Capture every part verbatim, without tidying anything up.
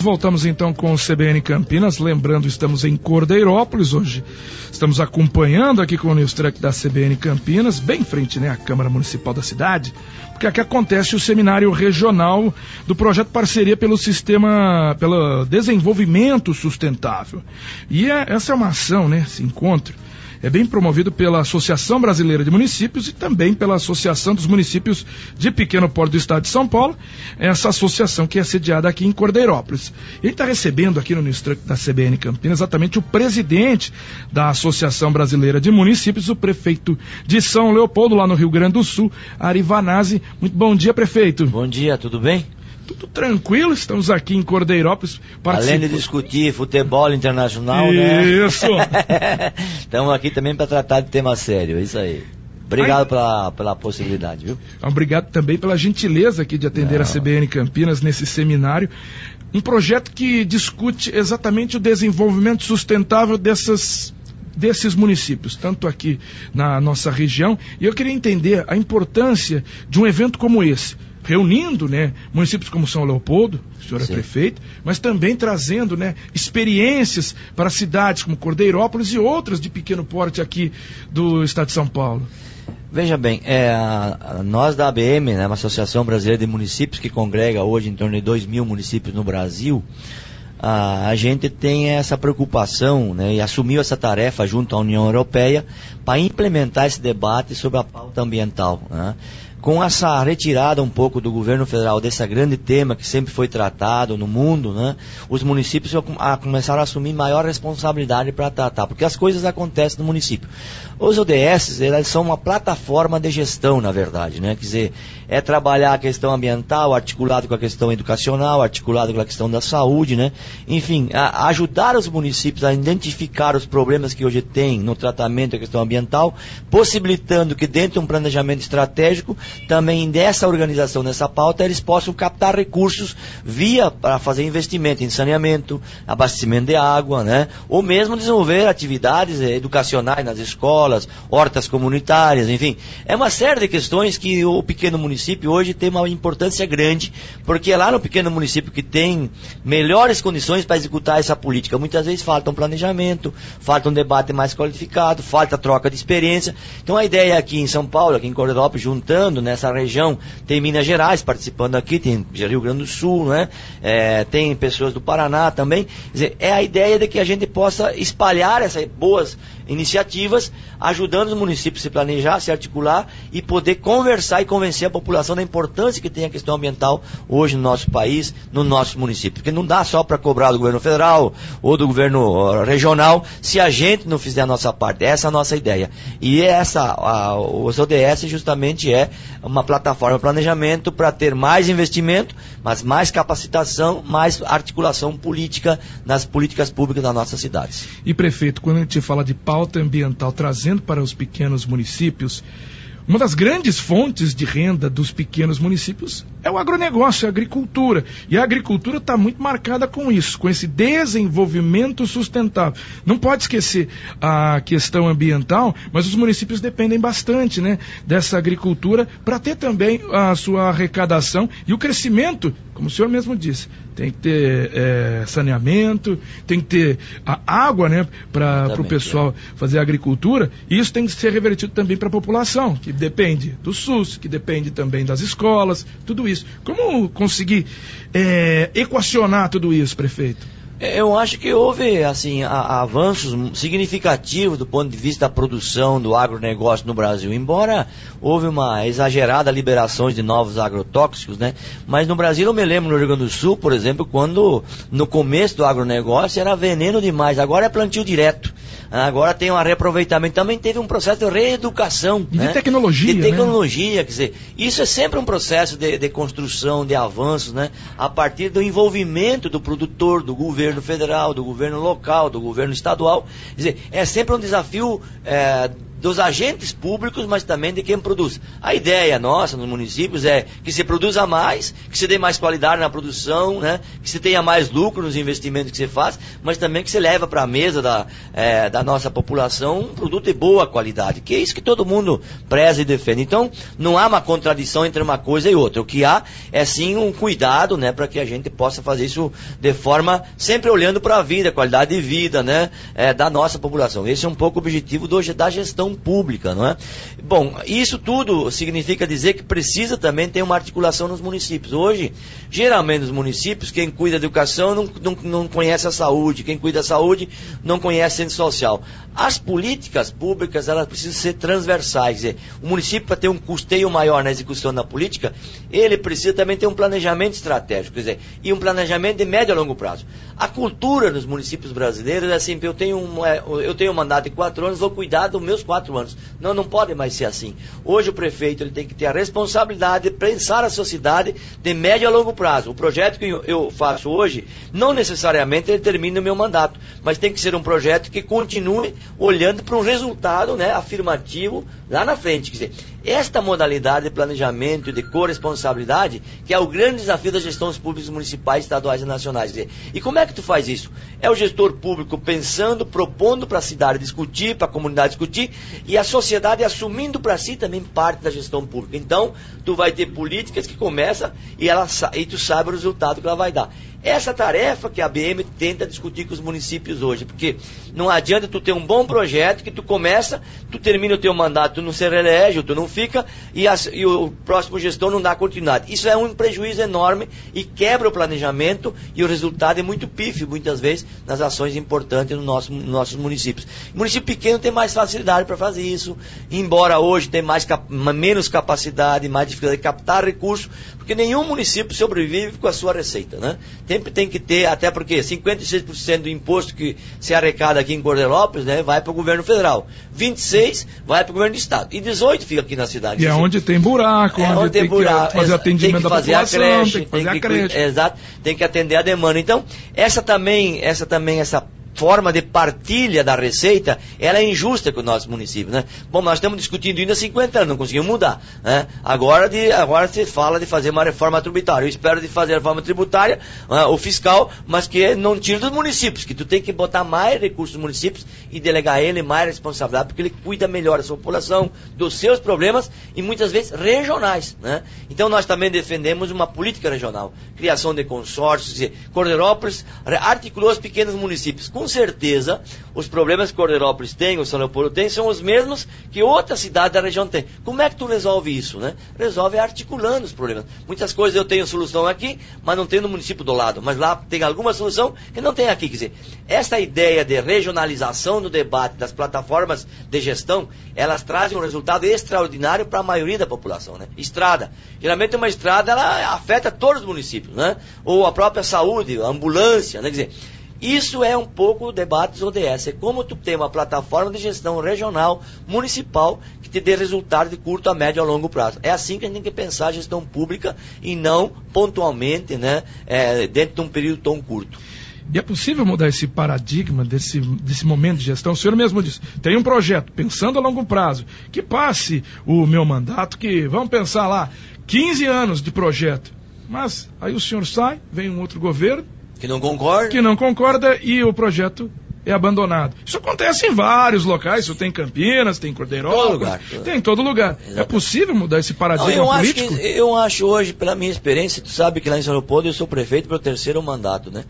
Voltamos então com o C B N Campinas, lembrando, estamos em Cordeirópolis hoje, estamos acompanhando aqui com o News Truck da C B N Campinas, bem em frente, né, à Câmara Municipal da cidade, porque aqui acontece o seminário regional do projeto Parceria pelo Sistema, pelo Desenvolvimento Sustentável. E é, essa é uma ação, né, esse encontro, é bem promovido pela Associação Brasileira de Municípios e também pela Associação dos Municípios de Pequeno Porte do Estado de São Paulo, essa associação que é sediada aqui em Cordeirópolis. Ele está recebendo aqui no News Truck da C B N Campinas exatamente o presidente da Associação Brasileira de Municípios, o prefeito de São Leopoldo, lá no Rio Grande do Sul, Ari Vanazzi. Muito bom dia, prefeito. Bom dia, tudo bem? Tudo tranquilo, estamos aqui em Cordeirópolis. Particip... Além de discutir futebol internacional, isso. né? Isso! Estamos aqui também para tratar de tema sério, é isso aí. Obrigado Ai... pela, pela possibilidade, viu? Obrigado também pela gentileza aqui de atender Não. a C B N Campinas nesse seminário. Um projeto que discute exatamente o desenvolvimento sustentável dessas... desses municípios, tanto aqui na nossa região. E eu queria entender a importância de um evento como esse, reunindo, né, municípios como São Leopoldo, o senhor Sim. é prefeito, mas também trazendo, né, experiências para cidades como Cordeirópolis e outras de pequeno porte aqui do estado de São Paulo. Veja bem, é, a, a, nós da A B M, né, uma Associação Brasileira de Municípios, que congrega hoje em torno de dois mil municípios no Brasil, a, a gente tem essa preocupação, né, e assumiu essa tarefa junto à União Europeia para implementar esse debate sobre a pauta ambiental, né? Com essa retirada um pouco do governo federal desse grande tema que sempre foi tratado no mundo, né, os municípios a, começaram a assumir maior responsabilidade para tratar, porque as coisas acontecem no município. Os O D S, elas são uma plataforma de gestão, na verdade, né, quer dizer, é trabalhar a questão ambiental, articulado com a questão educacional, articulado com a questão da saúde, né, enfim, a, a ajudar os municípios a identificar os problemas que hoje tem no tratamento da questão ambiental, possibilitando que dentro de um planejamento estratégico também dessa organização, nessa pauta, eles possam captar recursos via para fazer investimento em saneamento, abastecimento de água, né? Ou mesmo desenvolver atividades educacionais nas escolas, hortas comunitárias, enfim. É uma série de questões que o pequeno município hoje tem uma importância grande, porque é lá no pequeno município que tem melhores condições para executar essa política. Muitas vezes falta um planejamento, falta um debate mais qualificado, falta troca de experiência. Então a ideia aqui em São Paulo, aqui em Cordeirópolis, juntando nessa região, tem Minas Gerais participando aqui, tem Rio Grande do Sul, né? É, tem pessoas do Paraná também. Quer dizer, é a ideia de que a gente possa espalhar essas boas iniciativas, ajudando os municípios a se planejar, se articular e poder conversar e convencer a população da importância que tem a questão ambiental hoje no nosso país, no nosso município. Porque não dá só para cobrar do governo federal ou do governo regional se a gente não fizer a nossa parte. Essa é a nossa ideia. E essa, a, os O D S justamente é uma plataforma de planejamento para ter mais investimento, mas mais capacitação, mais articulação política nas políticas públicas das nossas cidades. E prefeito, quando a gente fala de pauta ambiental, trazendo para os pequenos municípios, uma das grandes fontes de renda dos pequenos municípios é o agronegócio, a agricultura. E a agricultura está muito marcada com isso, com esse desenvolvimento sustentável. Não pode esquecer a questão ambiental, mas os municípios dependem bastante, né, dessa agricultura para ter também a sua arrecadação e o crescimento, como o senhor mesmo disse. Tem que ter é, saneamento, tem que ter a água, né, para o pessoal é. fazer a agricultura, e isso tem que ser revertido também para a população, que depende do SUS, que depende também das escolas, tudo isso. Como conseguir é, equacionar tudo isso, prefeito? Eu acho que houve, assim, a, avanços significativos do ponto de vista da produção do agronegócio no Brasil, embora houve uma exagerada liberação de novos agrotóxicos, né? Mas no Brasil eu me lembro no Rio Grande do Sul, por exemplo, quando no começo do agronegócio era veneno demais, agora é plantio direto. Agora tem um reaproveitamento, também teve um processo de reeducação. E né? de tecnologia. De tecnologia, né? Quer dizer, isso é sempre um processo de, de construção, de avanços, né? A partir do envolvimento do produtor, do governo federal, do governo local, do governo estadual. Quer dizer, é sempre um desafio é, dos agentes públicos, mas também de quem produz. A ideia nossa nos municípios é que se produza mais, que se dê mais qualidade na produção, né? Que se tenha mais lucro nos investimentos que se faz, mas também que se leva para a mesa da, é, da nossa população um produto de boa qualidade, que é isso que todo mundo preza e defende. Então, não há uma contradição entre uma coisa e outra. O que há é sim um cuidado, né, para que a gente possa fazer isso de forma sempre olhando para a vida, qualidade de vida, né, é, da nossa população. Esse é um pouco o objetivo do, da gestão pública, não é? Bom, isso tudo significa dizer que precisa também ter uma articulação nos municípios. Hoje, geralmente nos municípios, quem cuida da educação não, não, não conhece a saúde, quem cuida da saúde não conhece a centro social. As políticas públicas, elas precisam ser transversais, quer dizer, o município, para ter um custeio maior na execução da política, ele precisa também ter um planejamento estratégico, quer dizer, e um planejamento de médio a longo prazo. A cultura nos municípios brasileiros é assim, eu tenho um, eu tenho um mandato de quatro anos, vou cuidar dos meus quatro anos. Não, não pode mais ser assim. Hoje o prefeito ele tem que ter a responsabilidade de pensar a sociedade de médio a longo prazo. O projeto que eu faço hoje, não necessariamente ele termina o meu mandato, mas tem que ser um projeto que continue olhando para um resultado, né, afirmativo lá na frente. Quer dizer, esta modalidade de planejamento e de corresponsabilidade, que é o grande desafio das gestões públicas municipais, estaduais e nacionais. Quer dizer, e como é que tu faz isso? É o gestor público pensando, propondo para a cidade discutir, para a comunidade discutir, e a sociedade assumindo para si também parte da gestão pública. Então, tu vai ter políticas que começam e, ela, e tu sabe o resultado que ela vai dar. Essa tarefa que a B M tenta discutir com os municípios hoje, porque não adianta tu ter um bom projeto que tu começa, tu termina o teu mandato, tu não se reelege, tu não fica, e, as, e o próximo gestor não dá continuidade. Isso é um prejuízo enorme e quebra o planejamento, e o resultado é muito pífio, muitas vezes, nas ações importantes no nosso, nos nossos municípios. O município pequeno tem mais facilidade para fazer isso, embora hoje tenha mais, menos capacidade, mais dificuldade de captar recursos, porque nenhum município sobrevive com a sua receita, né? Sempre tem que ter, até porque cinquenta e seis por cento do imposto que se arrecada aqui em Corderópolis, né, vai para o governo federal, vinte e seis por cento vai para o governo do estado, e dezoito por cento fica aqui na cidade. E é onde tem buraco, é onde, onde tem, tem buraco, que fazer atendimento da população, creche, tem que fazer tem a creche. Que, exato, tem que atender a demanda. Então, essa também, essa também, essa forma de partilha da receita, ela é injusta com o nosso município, né? Bom, nós estamos discutindo ainda há cinquenta anos, não conseguimos mudar, né? Agora, de, agora se fala de fazer uma reforma tributária. Eu espero de fazer a reforma tributária, uh, o fiscal, mas que não tire dos municípios, que tu tem que botar mais recursos nos municípios e delegar a ele mais responsabilidade, porque ele cuida melhor da sua população, dos seus problemas, e muitas vezes regionais, né? Então nós também defendemos uma política regional, criação de consórcios, e Corderópolis articulou os pequenos municípios. Com certeza, os problemas que Corderópolis tem, o São Leopoldo tem, são os mesmos que outra cidade da região tem. Como é que tu resolve isso, né? Resolve articulando os problemas. Muitas coisas eu tenho solução aqui, mas não tem no município do lado. Mas lá tem alguma solução que não tem aqui. Quer dizer, essa ideia de regionalização no debate das plataformas de gestão, elas trazem um resultado extraordinário para a maioria da população, né? Estrada. Geralmente uma estrada, ela afeta todos os municípios, né? Ou a própria saúde, a ambulância, né? Quer dizer, isso é um pouco o debate dos O D S. É como tu tem uma plataforma de gestão regional, municipal, que te dê resultado de curto a médio a longo prazo. É assim que a gente tem que pensar a gestão pública e não pontualmente, né, é, dentro de um período tão curto. E é possível mudar esse paradigma desse, desse momento de gestão? O senhor mesmo disse, tem um projeto, pensando a longo prazo, que passe o meu mandato, que vamos pensar lá, quinze anos de projeto. Mas aí o senhor sai, vem um outro governo, Que não concorda? Que não concorda e o projeto é abandonado. Isso acontece em vários locais, isso tem em Campinas, tem em Corderópolis, tem em todo lugar. Exatamente. É possível mudar esse paradigma não, eu político? Acho que, eu acho hoje, pela minha experiência, tu sabe que lá em São Leopoldo eu sou prefeito para o terceiro mandato, né?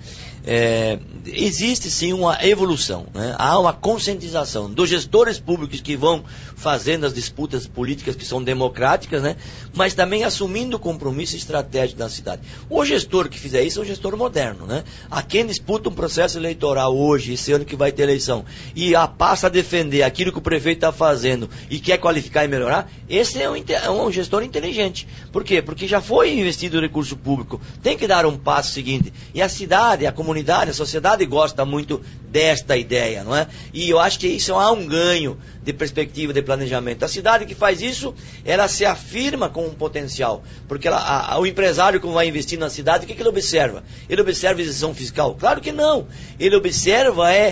É, existe sim uma evolução, né? Há uma conscientização dos gestores públicos que vão fazendo as disputas políticas que são democráticas, né? Mas também assumindo o compromisso estratégico da cidade. O gestor que fizer isso é um gestor moderno, né? A quem disputa um processo eleitoral hoje, esse ano que vai ter eleição, e a passa a defender aquilo que o prefeito está fazendo e quer qualificar e melhorar, esse é um, é um gestor inteligente. Por quê? Porque já foi investido recurso público, tem que dar um passo seguinte. E a cidade, a comunidade, a sociedade gosta muito desta ideia, não é? E eu acho que isso há um ganho de perspectiva de planejamento. A cidade que faz isso, ela se afirma com um potencial, porque ela, a, a, o empresário que vai investir na cidade, o que, que ele observa? Ele observa a isenção fiscal? Claro que não. Ele observa é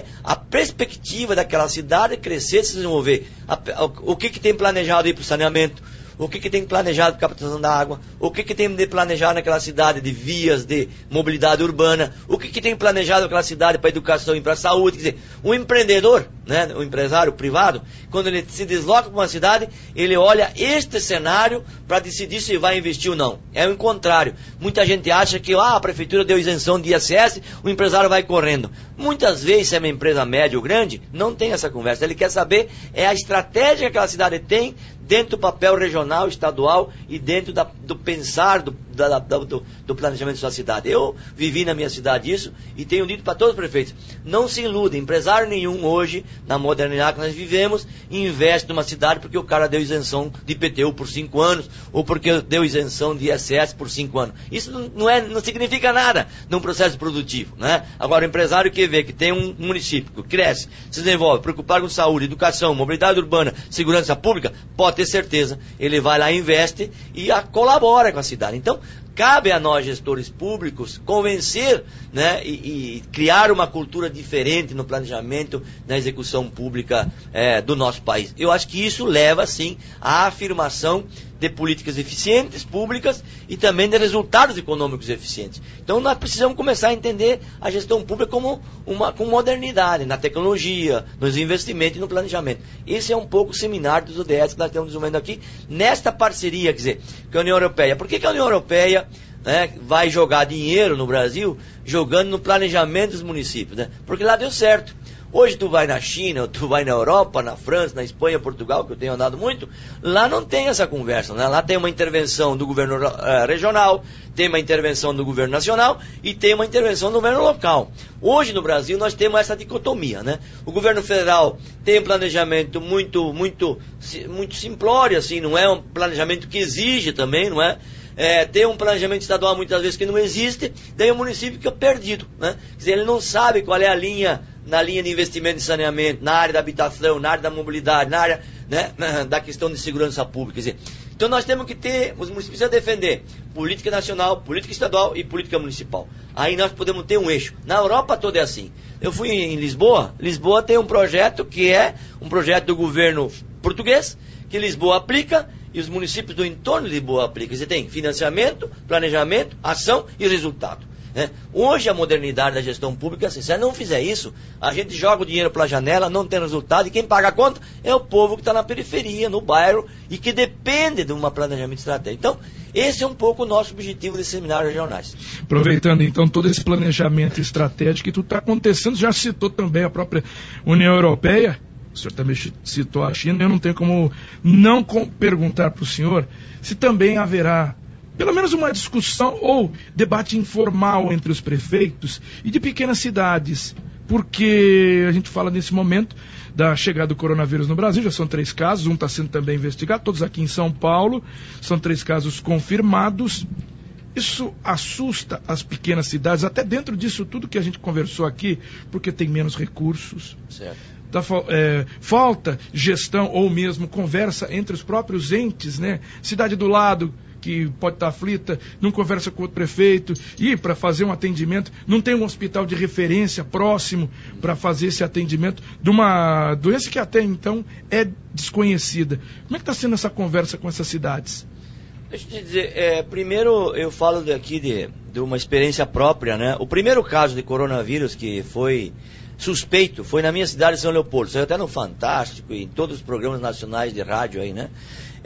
é a perspectiva daquela cidade crescer, se desenvolver. A, a, o que, que tem planejado aí para o saneamento? O que, que tem planejado para captação da água? O que, que tem de planejado naquela cidade de vias de mobilidade urbana? O que, que tem planejado naquela cidade para educação e para saúde? Quer dizer, o empreendedor, né, o empresário privado, quando ele se desloca para uma cidade, ele olha este cenário para decidir se vai investir ou não. É o contrário. Muita gente acha que ah, a prefeitura deu isenção de I S S, o empresário vai correndo. Muitas vezes, se é uma empresa média ou grande, não tem essa conversa. Ele quer saber é a estratégia que aquela cidade tem dentro do papel regional, estadual e dentro da, do pensar, do, da, do, do planejamento da sua cidade. Eu vivi na minha cidade isso e tenho dito para todos os prefeitos, não se iludem, empresário nenhum hoje, na modernidade que nós vivemos, investe numa cidade porque o cara deu isenção de I P T U por cinco anos ou porque deu isenção de I S S por cinco anos. Isso não, não, é, não significa nada num processo produtivo, né? Agora, o empresário que vê que tem um município que cresce, se desenvolve, preocupado com saúde, educação, mobilidade urbana, segurança pública, pode ter certeza, ele vai lá, investe e a, colabora com a cidade. Então, cabe a nós, gestores públicos, convencer, né, e, e criar uma cultura diferente no planejamento, na execução pública é, do nosso país. Eu acho que isso leva, sim, à afirmação de políticas eficientes, públicas, e também de resultados econômicos eficientes. Então, nós precisamos começar a entender a gestão pública como uma com modernidade, na tecnologia, nos investimentos e no planejamento. Esse é um pouco o seminário dos O D S que nós estamos desenvolvendo aqui, nesta parceria, quer dizer, com a União Europeia. Por que, que a União Europeia, né, vai jogar dinheiro no Brasil, jogando no planejamento dos municípios, né? Porque lá deu certo. Hoje tu vai na China, tu vai na Europa, na França, na Espanha, Portugal, que eu tenho andado muito, lá não tem essa conversa, né? Lá tem uma intervenção do governo uh, regional, tem uma intervenção do governo nacional e tem uma intervenção do governo local. Hoje no Brasil nós temos essa dicotomia, né? O governo federal tem um planejamento muito, muito, muito simplório, assim, não é um planejamento que exige também, não é? É, tem um planejamento estadual muitas vezes que não existe, daí o município fica perdido, né? Quer dizer, ele não sabe qual é a linha, na linha de investimento em saneamento, na área da habitação, na área da mobilidade, na área, né, da questão de segurança pública. Quer dizer, então nós temos que ter, os municípios precisam defender política nacional, política estadual e política municipal. Aí nós podemos ter um eixo. Na Europa toda é assim. Eu fui em Lisboa, Lisboa tem um projeto que é um projeto do governo português, que Lisboa aplica e os municípios do entorno de Lisboa aplicam. Você tem financiamento, planejamento, ação e resultado. Né? Hoje a modernidade da gestão pública é assim, se não fizer isso, a gente joga o dinheiro pela janela, não tem resultado, e quem paga a conta é o povo que está na periferia, no bairro, e que depende de um planejamento estratégico. Então, esse é um pouco o nosso objetivo desses seminários regionais. Aproveitando então todo esse planejamento estratégico que tudo está acontecendo, já citou também a própria União Europeia, o senhor também citou a China, eu não tenho como não com, perguntar para o senhor se também haverá pelo menos uma discussão ou debate informal entre os prefeitos e de pequenas cidades, porque a gente fala nesse momento da chegada do coronavírus no Brasil, já são três casos, um está sendo também investigado, todos aqui em São Paulo, são três casos confirmados. Isso assusta as pequenas cidades, até dentro disso tudo que a gente conversou aqui, porque tem menos recursos. Certo. Da, é, falta gestão ou mesmo conversa entre os próprios entes, né? Cidade do lado, que pode estar aflita, não conversa com outro prefeito, e para fazer um atendimento, não tem um hospital de referência próximo para fazer esse atendimento de uma doença que até então é desconhecida. Como é que está sendo essa conversa com essas cidades? Deixa eu te dizer, é, primeiro eu falo aqui de, de uma experiência própria, né? O primeiro caso de coronavírus que foi suspeito foi na minha cidade de São Leopoldo, saiu até no Fantástico e em todos os programas nacionais de rádio aí, né?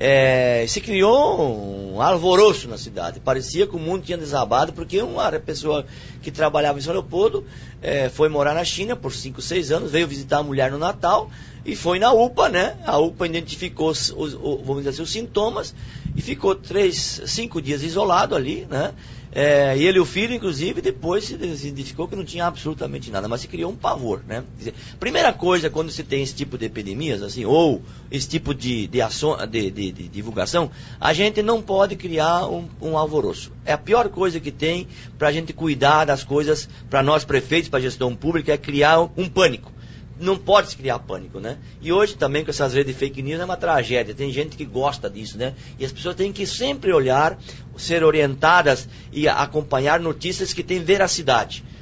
É, se criou um alvoroço na cidade, parecia que o mundo tinha desabado, porque uma pessoa que trabalhava em São Leopoldo é, foi morar na China por cinco, seis anos, veio visitar a mulher no Natal e foi na U P A, né? A U P A identificou os, os, os, vamos dizer assim, os sintomas e ficou três, cinco dias isolado ali, né? É, e ele e o filho, inclusive, depois se identificou que não tinha absolutamente nada, mas se criou um pavor, né? Quer dizer, primeira coisa, quando se tem esse tipo de epidemias, assim, ou esse tipo de, de, ação, de, de, de divulgação, a gente não pode criar um, um alvoroço. É a pior coisa que tem para a gente cuidar das coisas, para nós prefeitos, para a gestão pública, é criar um, um pânico. Não pode se criar pânico, né? E hoje também com essas redes de fake news é uma tragédia. Tem gente que gosta disso, né? E as pessoas têm que sempre olhar, ser orientadas e acompanhar notícias que têm veracidade.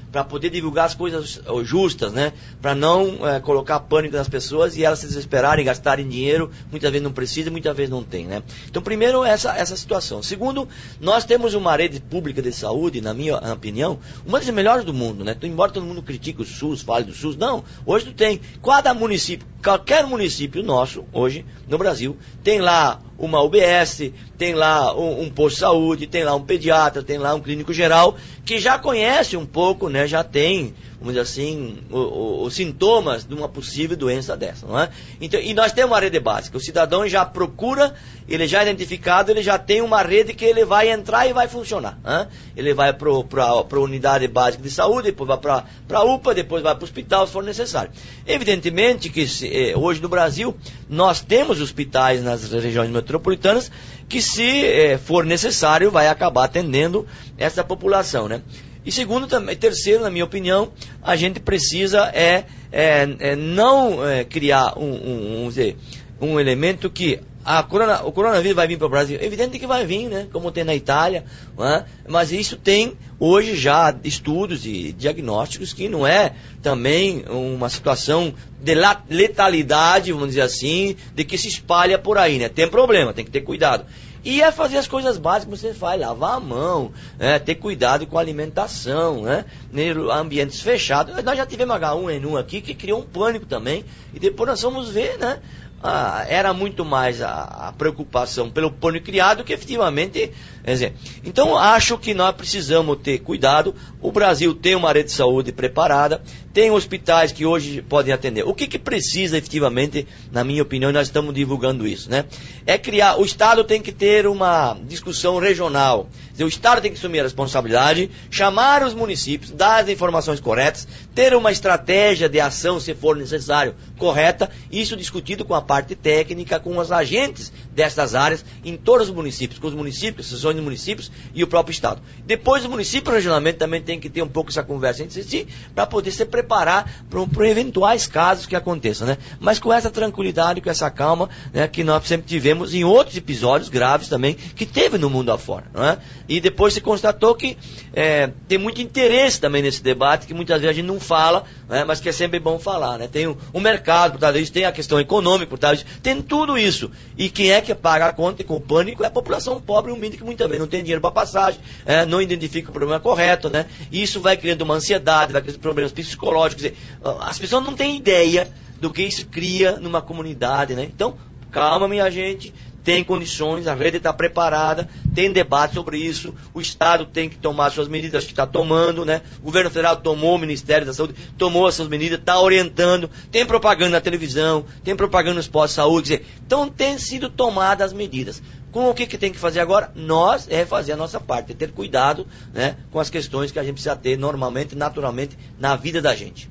para poder divulgar as coisas justas, né? Para não é, colocar pânico nas pessoas e elas se desesperarem, gastarem dinheiro, muitas vezes não precisa, muitas vezes não tem, né? Então, primeiro, essa, essa situação. Segundo, nós temos uma rede pública de saúde, na minha opinião, uma das melhores do mundo, né? Embora todo mundo critique o SUS, fale do SUS, não, hoje tu tem, cada município, qualquer município nosso, hoje, no Brasil, tem lá uma U B S, tem lá um, um posto de saúde, tem lá um pediatra, tem lá um clínico geral, que já conhece um pouco, né, já tem, vamos dizer assim, o, o, os sintomas de uma possível doença dessa, não é? Então, e nós temos uma rede básica, o cidadão já procura, ele já é identificado, ele já tem uma rede que ele vai entrar e vai funcionar, né? Ele vai para a unidade básica de saúde, depois vai para a U P A, depois vai para o hospital, se for necessário. Evidentemente que se, eh, hoje no Brasil, nós temos hospitais nas regiões metropolitanas que, se eh, for necessário, vai acabar atendendo essa população, né? E segundo, também, terceiro, na minha opinião, a gente precisa é, é, é não é, criar um, um, um, dizer, um elemento que a corona, o coronavírus vai vir para o Brasil. É evidente que vai vir, né? Como tem na Itália, né? Mas isso tem hoje já estudos e diagnósticos que não é também uma situação de letalidade, vamos dizer assim, de que se espalha por aí, né? Tem problema, tem que ter cuidado. E é fazer as coisas básicas que você faz, lavar a mão, né, ter cuidado com a alimentação, né, em ambientes fechados. Nós já tivemos agá um N um aqui que criou um pânico também, e depois nós vamos ver, né, ah, era muito mais a, a preocupação pelo pânico criado que efetivamente, quer dizer, então acho que nós precisamos ter cuidado. O Brasil tem uma rede de saúde preparada, tem hospitais que hoje podem atender. O que que precisa efetivamente, na minha opinião, e nós estamos divulgando isso, né? É criar, o Estado tem que ter uma discussão regional. Quer dizer, o Estado tem que assumir a responsabilidade, chamar os municípios, dar as informações corretas, ter uma estratégia de ação, se for necessário, correta, isso discutido com a parte técnica, com os agentes dessas áreas, em todos os municípios, com os municípios, associações de municípios e o próprio Estado. Depois o município regionalmente também tem que ter um pouco essa conversa entre si, para poder se preparar para eventuais casos que aconteçam, né? Mas com essa tranquilidade, com essa calma, né, que nós sempre tivemos em outros episódios graves também, que teve no mundo afora, não é? E depois se constatou que é, tem muito interesse também nesse debate, que muitas vezes a gente não fala, né, mas que é sempre bom falar, né? Tem o, o mercado por trás disso, tem a questão econômica por trás disso, tem tudo isso. E quem é que paga a conta com o pânico é a população pobre e humilde, que muitas vezes não tem dinheiro para passagem, é, não identifica o problema correto, né? E isso vai criando uma ansiedade, vai criando problemas psicológicos. Quer dizer, as pessoas não têm ideia do que isso cria numa comunidade, né? Então, calma, minha gente, tem condições, a rede está preparada, tem debate sobre isso, o Estado tem que tomar suas medidas, acho que está tomando, né? O governo federal tomou, o Ministério da Saúde tomou essas medidas, está orientando, tem propaganda na televisão, tem propaganda nos postos de saúde, quer dizer, então tem sido tomadas as medidas. Com o que, que tem que fazer agora? Nós é fazer a nossa parte, é ter cuidado, né, com as questões que a gente precisa ter normalmente, naturalmente, na vida da gente.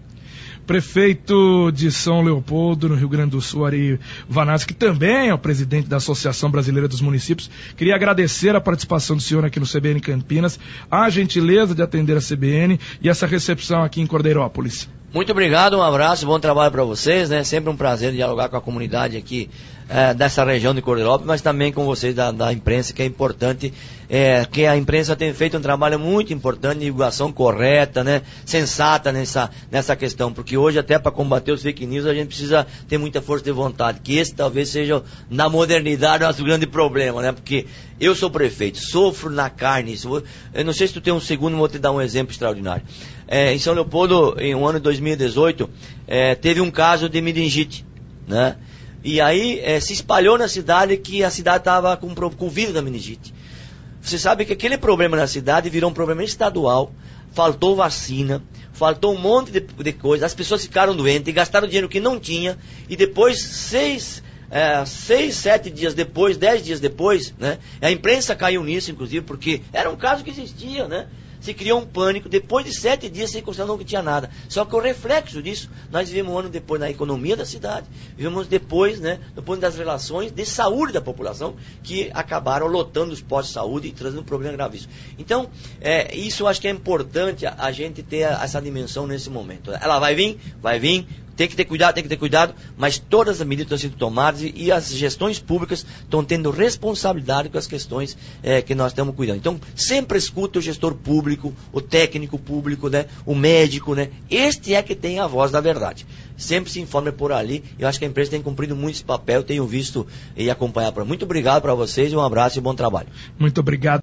Prefeito de São Leopoldo, no Rio Grande do Sul, Ari Vanassi, que também é o presidente da Associação Brasileira dos Municípios, queria agradecer a participação do senhor aqui no C B N Campinas, a gentileza de atender a C B N e essa recepção aqui em Cordeirópolis. Muito obrigado, um abraço, bom trabalho para vocês, né? Sempre um prazer dialogar com a comunidade aqui é, dessa região de Cordeirópolis, mas também com vocês da, da imprensa, que é importante, é, que a imprensa tem feito um trabalho muito importante de divulgação correta, né? Sensata nessa, nessa questão, porque hoje até para combater os fake news a gente precisa ter muita força de vontade, que esse talvez seja, na modernidade, o nosso grande problema, né? Porque eu sou prefeito, sofro na carne isso. Eu não sei se tu tem um segundo, vou te dar um exemplo extraordinário. É, em São Leopoldo, em um ano de dois mil e dezoito, é, teve um caso de meningite, né? E aí é, se espalhou na cidade que a cidade estava com, com o vírus da meningite. Você sabe que aquele problema na cidade virou um problema estadual, faltou vacina, faltou um monte de, de coisa, as pessoas ficaram doentes, gastaram dinheiro que não tinha, e depois, seis, é, seis, sete dias depois, dez dias depois, né, a imprensa caiu nisso, inclusive, porque era um caso que existia, né? Se criou um pânico, depois de sete dias se constatou que tinha nada. Só que o reflexo disso, nós vivemos um ano depois na economia da cidade, vivemos depois, né, no ponto das relações de saúde da população, que acabaram lotando os postos de saúde e trazendo um problema gravíssimo. Então, é, isso eu acho que é importante a, a gente ter a, essa dimensão nesse momento. Ela vai vir, vai vir, Tem que ter cuidado, tem que ter cuidado, mas todas as medidas estão sendo tomadas e, e as gestões públicas estão tendo responsabilidade com as questões é, que nós estamos cuidando. Então, sempre escuta o gestor público, o técnico público, né, o médico, né? Este é que tem a voz da verdade. Sempre se informe por ali. Eu acho que a empresa tem cumprido muito esse papel, tenho visto e acompanhado. Muito obrigado para vocês, um abraço e bom trabalho. Muito obrigado.